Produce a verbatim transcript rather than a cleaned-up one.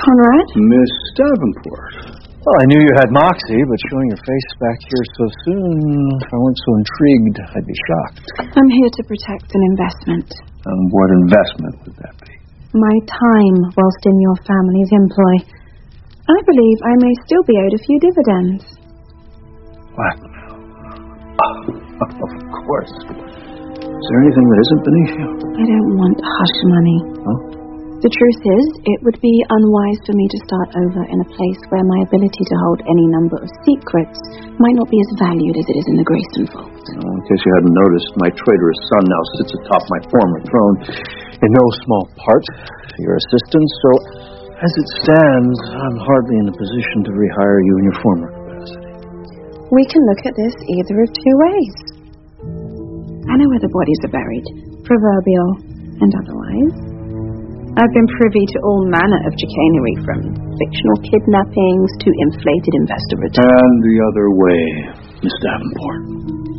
Conrad? Miss Davenport. Well, I knew you had moxie, but showing your face back here so soon, if I weren't so intrigued, I'd be shocked. I'm here to protect an investment. And what investment would that be? My time whilst in your family's employ. I believe I may still be owed a few dividends. What? Of course. Is there anything that isn't beneath you? I don't want hush money. Huh? The truth is, it would be unwise for me to start over in a place where my ability to hold any number of secrets might not be as valued as it is in the Grayson vault. Well, in case you hadn't noticed, my traitorous son now sits atop my former throne, in no small part your assistance, so as it stands, I'm hardly in a position to rehire you in your former capacity. We can look at this either of two ways. I know where the bodies are buried, proverbial and otherwise. I've been privy to all manner of chicanery, from fictional kidnappings to inflated investor returns. And the other way, Miss Davenport.